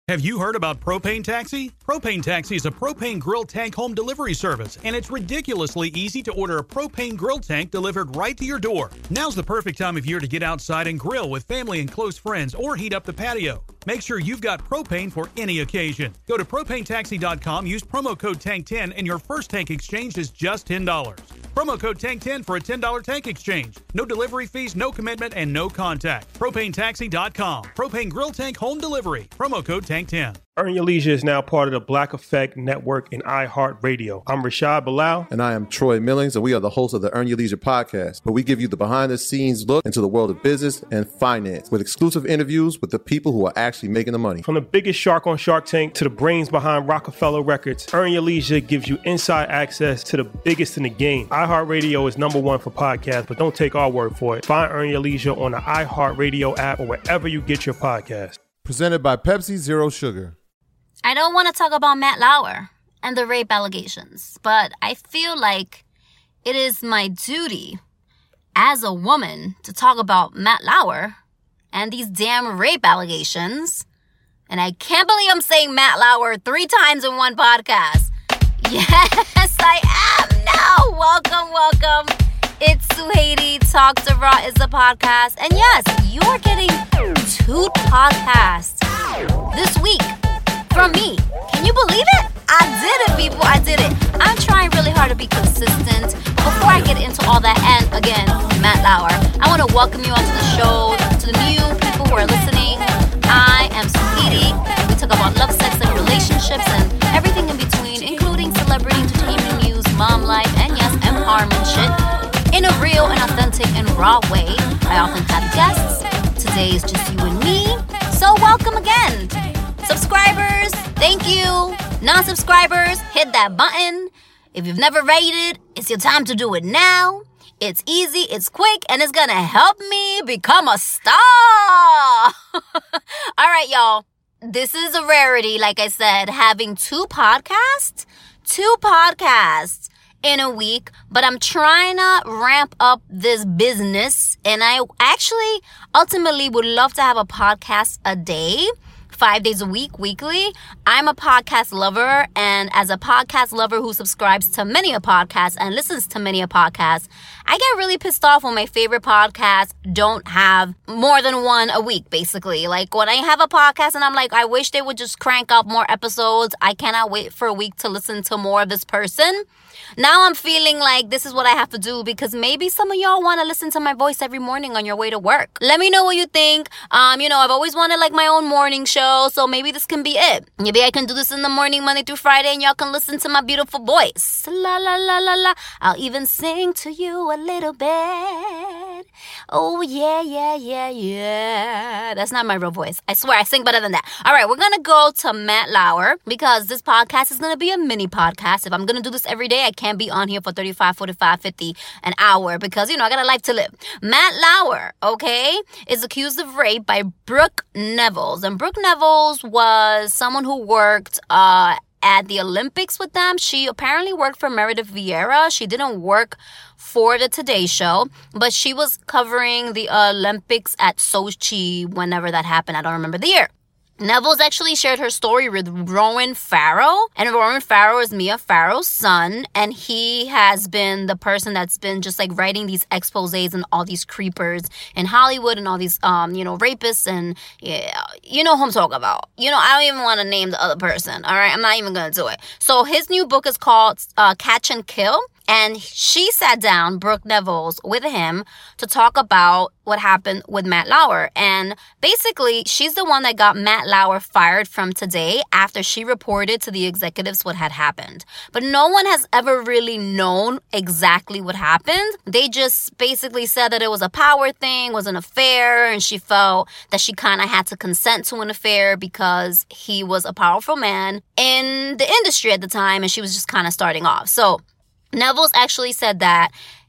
Have you heard about Propane Taxi? Propane Taxi is a propane grill tank home delivery service, and it's ridiculously easy to order a propane grill tank delivered right to your door. Now's the perfect time of year to get outside and grill with family and close friends or heat up the patio. Make sure you've got propane for any occasion. Go to propanetaxi.com, use promo code TANK10, and your first tank exchange is just $10. Promo code TANK10 for a $10 tank exchange. No delivery fees, no commitment, and no contact. Propanetaxi.com. Propane grill tank home delivery. Promo code TANK10. Earn Your Leisure is now part of the Black Effect Network and iHeartRadio. I'm Rashad Bilal. And I am Troy Millings, and we are the hosts of the Earn Your Leisure podcast, where we give you the behind-the-scenes look into the world of business and finance with exclusive interviews with the people who are actually making the money. From the biggest shark on Shark Tank to the brains behind Rockefeller Records, Earn Your Leisure gives you inside access to the biggest in the game. iHeartRadio is #1 for podcasts, but don't take our word for it. Find Earn Your Leisure on the iHeartRadio app or wherever you get your podcast. Presented by Pepsi Zero Sugar. I don't want to talk about Matt Lauer and the rape allegations, but I feel like it is my duty as a woman to talk about Matt Lauer and these damn rape allegations. And I can't believe I'm saying Matt Lauer 3 times in one podcast. Yes, I am. No, welcome. It's Suhaiti. Talk to Raw is a podcast. And yes, you're getting 2 podcasts this week. From me. Can you believe it? I did it, people. I did it. I'm trying really hard to be consistent. Before I get into all that, and again, Matt Lauer, I want to welcome you onto the show, to the new people who are listening. I am Suhaiti. We talk about love, sex, and relationships, and everything in between, including celebrity entertainment news, mom life, and yes, empowerment shit, in a real and authentic and raw way. I often have guests. Today is just you and me. So welcome again. Subscribers, thank you. Non-subscribers, hit that button. If you've never rated, it's your time to do it now. It's easy, it's quick, and it's gonna help me become a star. All right, y'all. This is a rarity, like I said, having 2 podcasts in a week, but I'm trying to ramp up this business, and I actually ultimately would love to have a podcast a day. 5 days a week, weekly. I'm a podcast lover, and as a podcast lover who subscribes to many a podcast and listens to many a podcast, I get really pissed off when my favorite podcasts don't have more than 1 a week, basically. Like when I have a podcast and I'm like, I wish they would just crank out more episodes. I cannot wait for a week to listen to more of this person. Now I'm feeling like this is what I have to do because maybe some of y'all want to listen to my voice every morning on your way to work. Let me know what you think. I've always wanted like my own morning show, so maybe this can be it. Maybe I can do this in the morning, Monday through Friday, and y'all can listen to my beautiful voice. La la la la la. I'll even sing to you a little bit. Oh yeah. That's not my real voice. I swear I sing better than that. All right, we're gonna go to Matt Lauer because this podcast is gonna be a mini podcast. If I'm gonna do this every day, I can't be on here for 35, 45, 50 an hour because, I got a life to live. Matt Lauer, okay, is accused of rape by Brooke Nevels. And Brooke Nevels was someone who worked at the Olympics with them. She apparently worked for Meredith Vieira. She didn't work for the Today Show, but she was covering the Olympics at Sochi whenever that happened. I don't remember the year. Nevels actually shared her story with Rowan Farrow, and Rowan Farrow is Mia Farrow's son, and he has been the person that's been just like writing these exposés and all these creepers in Hollywood and all these, rapists and, you know who I'm talking about. I don't even want to name the other person, all right? I'm not even going to do it. So his new book is called Catch and Kill. And she sat down, Brooke Nevels, with him to talk about what happened with Matt Lauer. And basically, she's the one that got Matt Lauer fired from Today after she reported to the executives what had happened. But no one has ever really known exactly what happened. They just basically said that it was a power thing, was an affair, and she felt that she kind of had to consent to an affair because he was a powerful man in the industry at the time, and she was just kind of starting off. So Nevels actually said that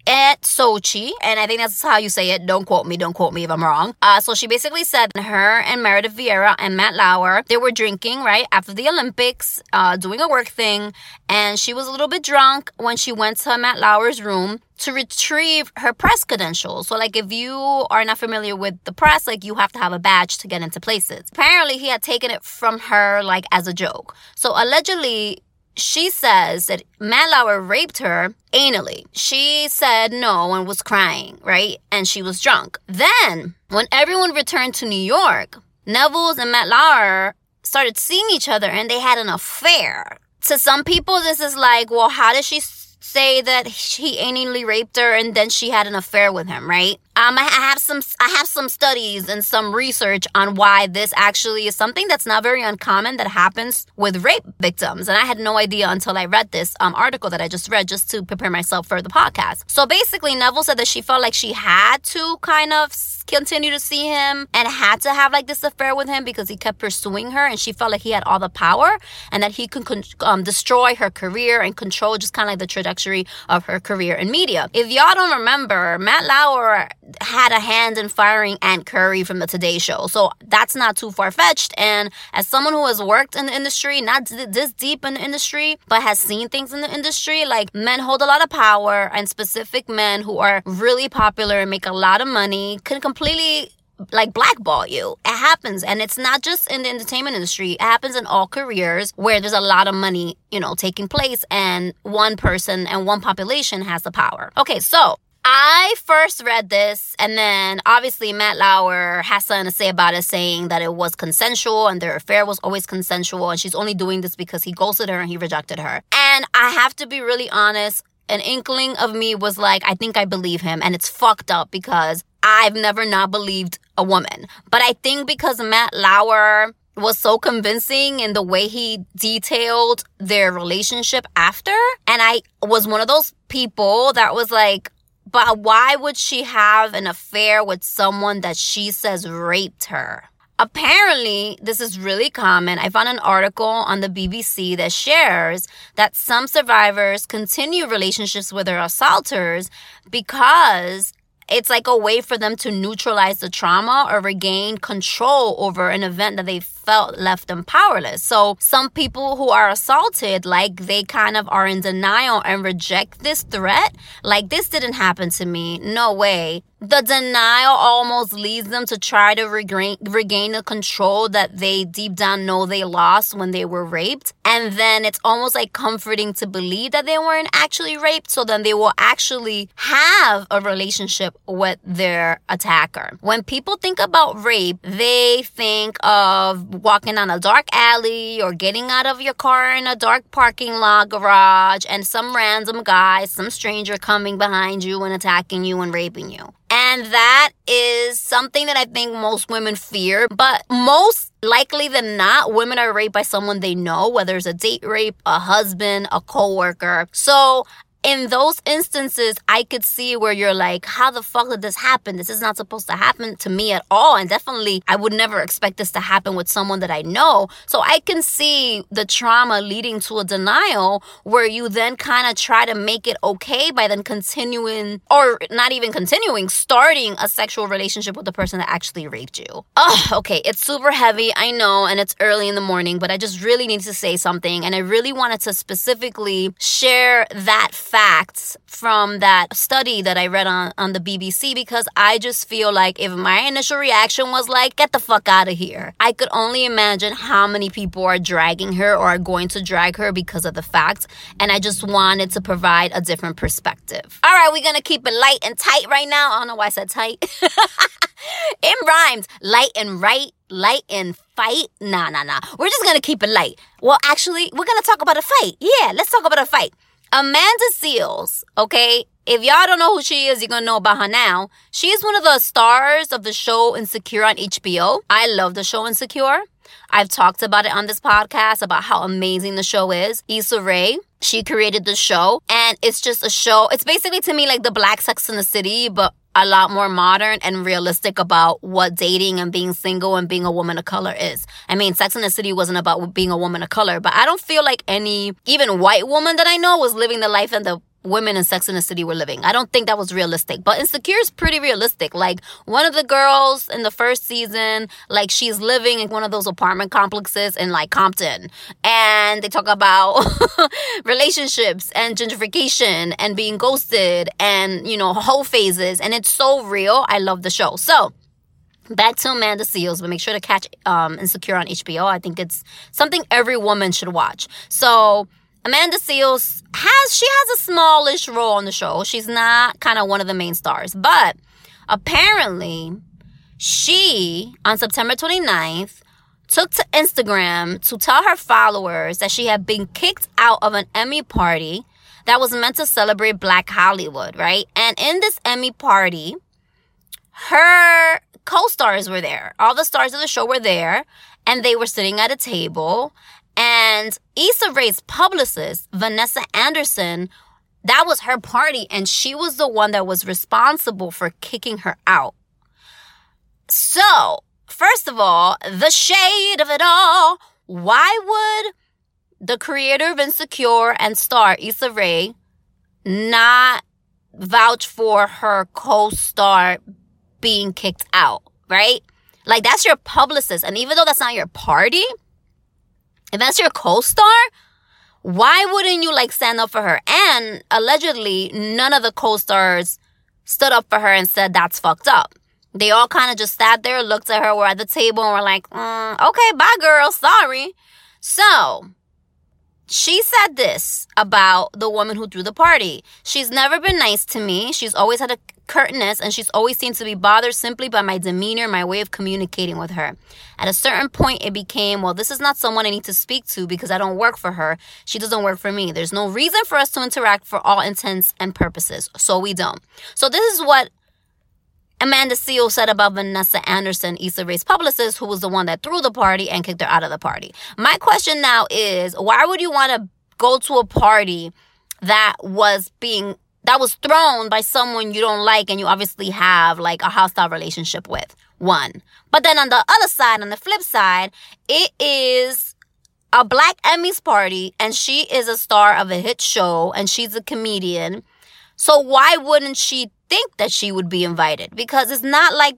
at Sochi, and I think that's how you say it. Don't quote me if I'm wrong. So she basically said her and Meredith Vieira and Matt Lauer, they were drinking, right, after the Olympics, doing a work thing, and she was a little bit drunk when she went to Matt Lauer's room to retrieve her press credentials. So, like, if you are not familiar with the press, like, you have to have a badge to get into places. Apparently, he had taken it from her, like, as a joke. So, allegedly, she says that Matt Lauer raped her anally. She said no and was crying, right? And she was drunk. Then, when everyone returned to New York, Neville's and Matt Lauer started seeing each other and they had an affair. To some people, this is like, well, how did she say that he anally raped her and then she had an affair with him, right? I have some studies and some research on why this actually is something that's not very uncommon that happens with rape victims. And I had no idea until I read this article that I just read just to prepare myself for the podcast. So basically, Neville said that she felt like she had to kind of continue to see him and had to have like this affair with him because he kept pursuing her and she felt like he had all the power and that he could destroy her career and control just kind of like the trajectory of her career in media. If y'all don't remember, Matt Lauer had a hand in firing Ann Curry from the Today Show. So that's not too far-fetched. And as someone who has worked in the industry, not this deep in the industry, but has seen things in the industry, like men hold a lot of power and specific men who are really popular and make a lot of money can completely like blackball you. It happens. And it's not just in the entertainment industry. It happens in all careers where there's a lot of money, taking place and one person and one population has the power. Okay, so I first read this, and then obviously Matt Lauer has something to say about it, saying that it was consensual and their affair was always consensual, and she's only doing this because he ghosted her and he rejected her. And I have to be really honest, an inkling of me was like, I think I believe him, and it's fucked up because I've never not believed a woman. But I think because Matt Lauer was so convincing in the way he detailed their relationship after, and I was one of those people that was like, but why would she have an affair with someone that she says raped her? Apparently, this is really common. I found an article on the BBC that shares that some survivors continue relationships with their assaulters because it's like a way for them to neutralize the trauma or regain control over an event that they felt left them powerless. So some people who are assaulted, like they kind of are in denial and reject this threat. Like, this didn't happen to me. No way. The denial almost leads them to try to regain the control that they deep down know they lost when they were raped. And then it's almost like comforting to believe that they weren't actually raped. So then they will actually have a relationship with their attacker. When people think about rape, they think of walking down a dark alley or getting out of your car in a dark parking lot garage and some random guy, some stranger coming behind you and attacking you and raping you. And that is something that I think most women fear. But most likely than not, women are raped by someone they know, whether it's a date rape, a husband, a coworker. So in those instances, I could see where you're like, how the fuck did this happen? This is not supposed to happen to me at all. And definitely, I would never expect this to happen with someone that I know. So I can see the trauma leading to a denial where you then kind of try to make it okay by then continuing, or not even continuing, starting a sexual relationship with the person that actually raped you. Oh, okay. It's super heavy, I know, and it's early in the morning, but I just really need to say something. And I really wanted to specifically share that facts from that study that I read on the BBC, because I just feel like if my initial reaction was like, get the fuck out of here, I could only imagine how many people are dragging her or are going to drag her because of the facts. And I just wanted to provide a different perspective. All right, we're going to keep it light and tight right now. I don't know why I said tight. It rhymes. Light and right. Light and fight? Nah. We're just going to keep it light. Well, actually, we're going to talk about a fight. Yeah, let's talk about a fight. Amanda Seales, okay? If y'all don't know who she is, you're going to know about her now. She is one of the stars of the show Insecure on HBO. I love the show Insecure. I've talked about it on this podcast about how amazing the show is. Issa Rae, she created the show, and it's just a show. It's basically, to me, like the Black Sex and the City, but a lot more modern and realistic about what dating and being single and being a woman of color is. I mean, Sex and the City wasn't about being a woman of color, but I don't feel like any, even white woman that I know was living the life and the women in Sex and the City were living. I don't think that was realistic. But Insecure is pretty realistic. Like, one of the girls in the first season, like, she's living in one of those apartment complexes in, like, Compton. And they talk about relationships and gentrification and being ghosted and, you know, whole phases. And it's so real. I love the show. So, back to Amanda Seales, but make sure to catch Insecure on HBO. I think it's something every woman should watch. So, Amanda Seales has a smallish role on the show. She's not kind of one of the main stars. But apparently, she, on September 29th, took to Instagram to tell her followers that she had been kicked out of an Emmy party that was meant to celebrate Black Hollywood, right? And in this Emmy party, her co-stars were there. All the stars of the show were there, and they were sitting at a table. And Issa Rae's publicist, Vanessa Anderson, that was her party, and she was the one that was responsible for kicking her out. So, first of all, the shade of it all. Why would the creator of Insecure and star Issa Rae not vouch for her co-star being kicked out, right? Like, that's your publicist. And even though that's not your party, if that's your co-star, why wouldn't you, like, stand up for her? And allegedly, none of the co-stars stood up for her and said that's fucked up. They all kind of just sat there, looked at her, were at the table, and were like, okay, bye, girl, sorry. So, she said this about the woman who threw the party. She's never been nice to me. She's always had a curtness, and she's always seemed to be bothered simply by my demeanor, my way of communicating with her. At a certain point, it became, well, this is not someone I need to speak to because I don't work for her. She doesn't work for me. There's no reason for us to interact for all intents and purposes, so we don't. So this is what Amanda Seales said about Vanessa Anderson, Issa Rae's publicist, who was the one that threw the party and kicked her out of the party. My question now is, why would you want to go to a party that was thrown by someone you don't like and you obviously have, like, a hostile relationship with? One. But then on the other side, on the flip side, it is a Black Emmys party, and she is a star of a hit show, and she's a comedian. So why wouldn't she think that she would be invited? Because it's not like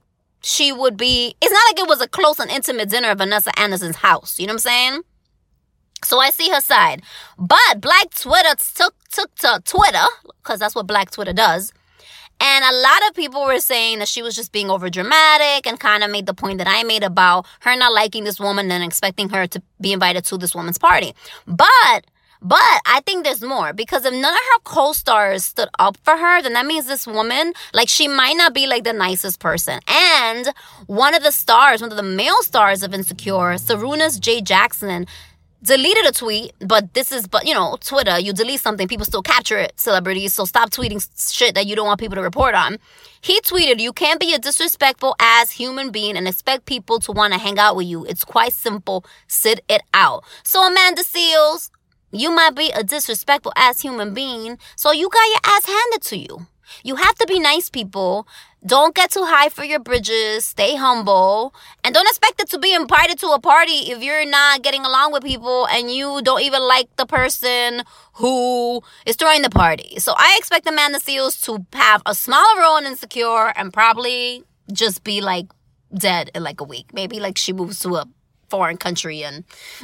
it was a close and intimate dinner at Vanessa Anderson's house. You know what I'm saying? So I see her side. But Black Twitter took to Twitter, because that's what Black Twitter does. And a lot of people were saying that she was just being overdramatic and kind of made the point that I made about her not liking this woman and expecting her to be invited to this woman's party. But I think there's more, because if none of her co-stars stood up for her, then that means this woman, like, she might not be, like, the nicest person. And one of the male stars of Insecure, Sarunas J. Jackson, deleted a tweet, but Twitter, you delete something, people still capture it, celebrities, so stop tweeting shit that you don't want people to report on. He tweeted, "You can't be a disrespectful ass human being and expect people to want to hang out with you. It's quite simple. Sit it out." So Amanda Seales, you might be a disrespectful ass human being, so you got your ass handed to you. You have to be nice, people. Don't get too high for your bridges. Stay humble. And don't expect it to be invited to a party if you're not getting along with people and you don't even like the person who is throwing the party. So I expect Amanda Seales to have a smaller role in Insecure and probably just be, like, dead in, like, a week. Maybe, like, she moves to a foreign country and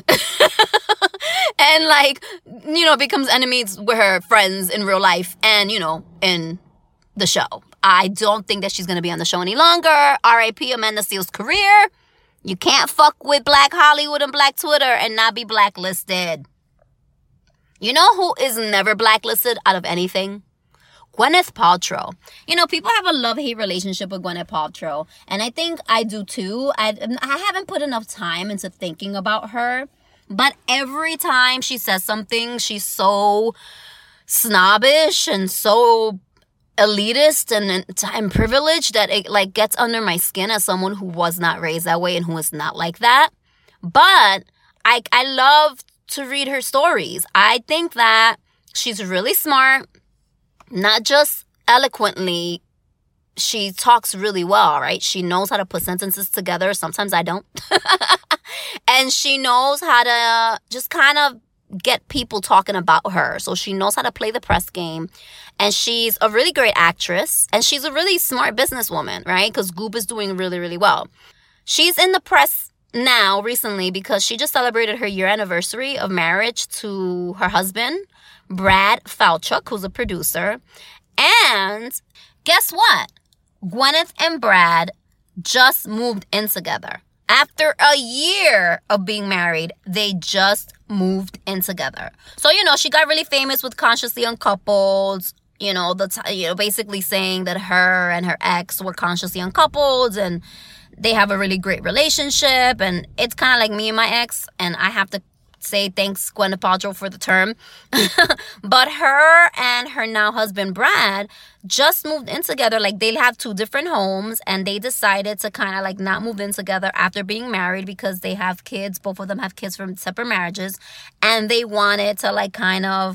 and, like, becomes enemies with her friends in real life and, in the show. I don't think that she's going to be on the show any longer. R.I.P. Amanda Seales' career. You can't fuck with Black Hollywood and Black Twitter and not be blacklisted. You know who is never blacklisted out of anything? Gwyneth Paltrow. People have a love-hate relationship with Gwyneth Paltrow, and I think I do too. I haven't put enough time into thinking about her, but every time she says something, she's so snobbish and so elitist and privileged that it, like, gets under my skin as someone who was not raised that way and who is not like that. But I love to read her stories. I think that she's really smart. Not just eloquently, she talks really well, right? She knows how to put sentences together. Sometimes I don't. And she knows how to just kind of get people talking about her. So she knows how to play the press game. And she's a really great actress. And she's a really smart businesswoman, right? Because Goop is doing really, really well. She's in the press now recently because she just celebrated her year anniversary of marriage to her husband, Brad Falchuk, who's a producer. And guess what? Gwyneth and Brad just moved in together. After a year of being married, they just moved in together. So, she got really famous with Consciously Uncoupled, basically saying that her and her ex were consciously uncoupled and they have a really great relationship. And it's kind of like me and my ex, and I have to say thanks, Gwyneth Paltrow, for the term. But her and her now husband, Brad, just moved in together. Like, they have 2 different homes, and they decided to kind of like not move in together after being married because they have kids. Both of them have kids from separate marriages, and they wanted to like kind of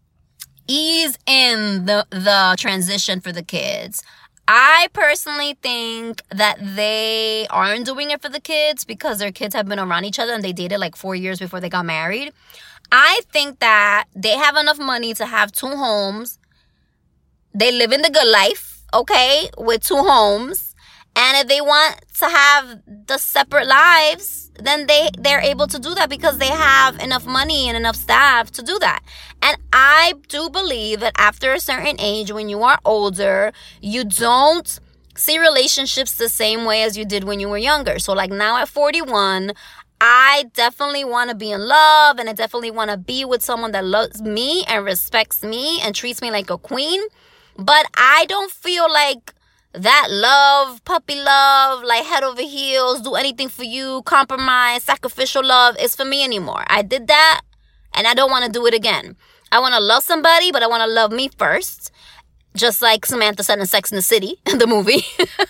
ease in the transition for the kids. I personally think that they aren't doing it for the kids because their kids have been around each other and they dated like 4 years before they got married. I think that they have enough money to have 2 homes. They live in the good life, okay, with 2 homes. And if they want to have the separate lives, then they're able to do that because they have enough money and enough staff to do that. And I do believe that after a certain age, when you are older, you don't see relationships the same way as you did when you were younger. So like now at 41, I definitely want to be in love, and I definitely want to be with someone that loves me and respects me and treats me like a queen. But I don't feel like that love, puppy love, like head over heels, do anything for you, compromise, sacrificial love is for me anymore. I did that and I don't want to do it again. I want to love somebody, but I want to love me first. Just like Samantha said in Sex and the City, the movie.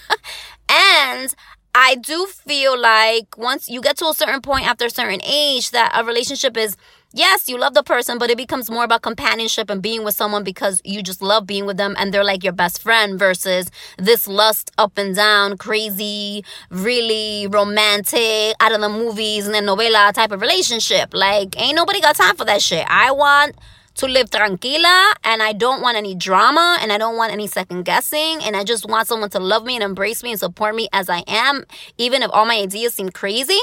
And I do feel like once you get to a certain point after a certain age that a relationship is, yes, you love the person, but it becomes more about companionship and being with someone because you just love being with them and they're like your best friend versus this lust up and down, crazy, really romantic, out of the movies and then novela type of relationship. Like, ain't nobody got time for that shit. I want to live tranquila, and I don't want any drama, and I don't want any second guessing, and I just want someone to love me and embrace me and support me as I am, even if all my ideas seem crazy.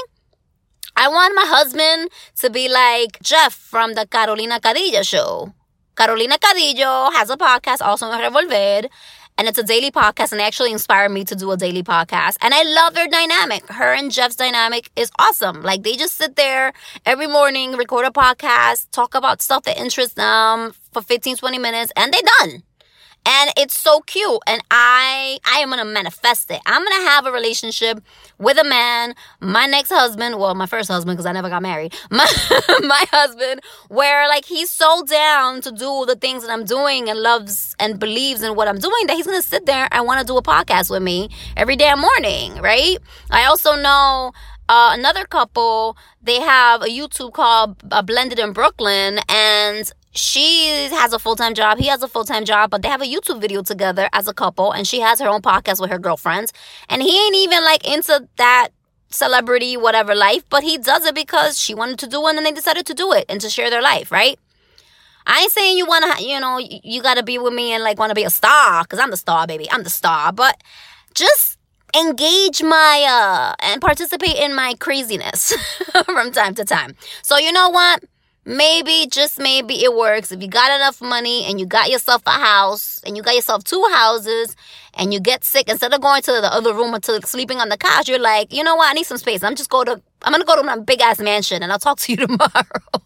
I want my husband to be like Jeff from the Carolina Cadillo show. Carolina Cadillo has a podcast also in Revolver, and it's a daily podcast, and they actually inspired me to do a daily podcast. And I love their dynamic. Her and Jeff's dynamic is awesome. Like, they just sit there every morning, record a podcast, talk about stuff that interests them for 15, 20 minutes, and they're done. And it's so cute. And I am going to manifest it. I'm going to have a relationship with a man, my next husband, well, my first husband, because I never got married, my husband, where like he's so down to do the things that I'm doing and loves and believes in what I'm doing that he's going to sit there and want to do a podcast with me every damn morning, right? I also know another couple, they have a YouTube called Blended in Brooklyn, and she has a full-time job. He has a full-time job, but they have a YouTube video together as a couple, and she has her own podcast with her girlfriends. And he ain't even like into that celebrity, whatever life, but he does it because she wanted to do it and they decided to do it and to share their life, right? I ain't saying you want to, you got to be with me and like want to be a star, because I'm the star, baby. I'm the star. But just engage my, and participate in my craziness from time to time. So you know what? Maybe, just maybe it works. If you got enough money and you got yourself a house and you got yourself 2 houses and you get sick, instead of going to the other room or to sleeping on the couch, you're like, you know what? I need some space. I'm going to go to my big ass mansion and I'll talk to you tomorrow.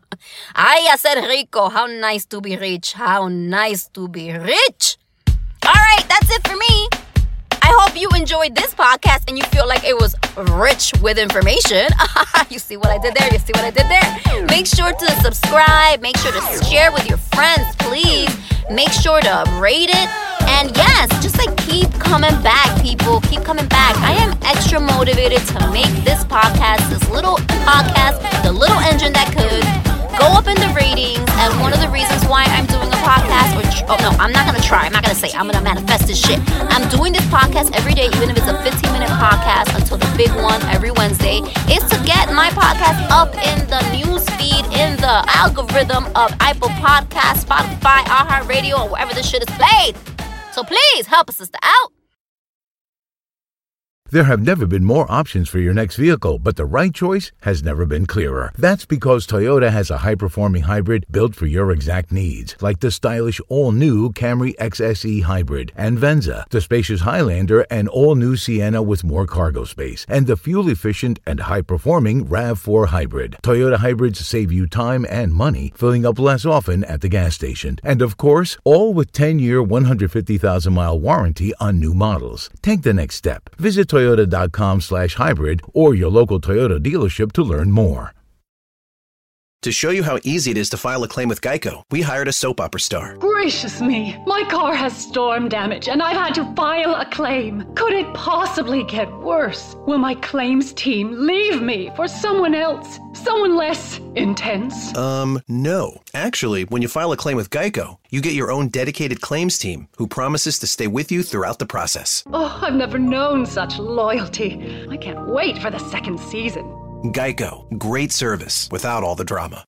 Ay, I said rico. How nice to be rich. How nice to be rich. All right, that's it for me. I hope you enjoyed this podcast and you feel like it was rich with information. You see what I did there? You see what I did there? Make sure to subscribe. Make sure to share with your friends, please. Make sure to rate it. And yes, just like keep coming back, people. Keep coming back. I am extra motivated to make this podcast, this little podcast, the little engine that could go up in the ratings. And one of the reasons why I'm doing a podcast, I'm not going to try. I'm not going to say I'm going to manifest this shit. I'm doing this podcast every day, even if it's a 15-minute podcast until the big one every Wednesday, is to get my podcast up in the news feed, in the algorithm of Apple Podcasts, Spotify, iHeartRadio, or wherever this shit is played. So please help a sister out. There have never been more options for your next vehicle, but the right choice has never been clearer. That's because Toyota has a high-performing hybrid built for your exact needs, like the stylish all-new Camry XSE Hybrid and Venza, the spacious Highlander and all-new Sienna with more cargo space, and the fuel-efficient and high-performing RAV4 Hybrid. Toyota hybrids save you time and money, filling up less often at the gas station. And of course, all with 10-year, 150,000-mile warranty on new models. Take the next step. Visit Toyota.com/hybrid or your local Toyota dealership to learn more. To show you how easy it is to file a claim with Geico, we hired a soap opera star. Gracious me, my car has storm damage and I've had to file a claim. Could it possibly get worse? Will my claims team leave me for someone else? Someone less intense? No. Actually, when you file a claim with Geico, you get your own dedicated claims team who promises to stay with you throughout the process. Oh, I've never known such loyalty. I can't wait for the second season. Geico. Great service without all the drama.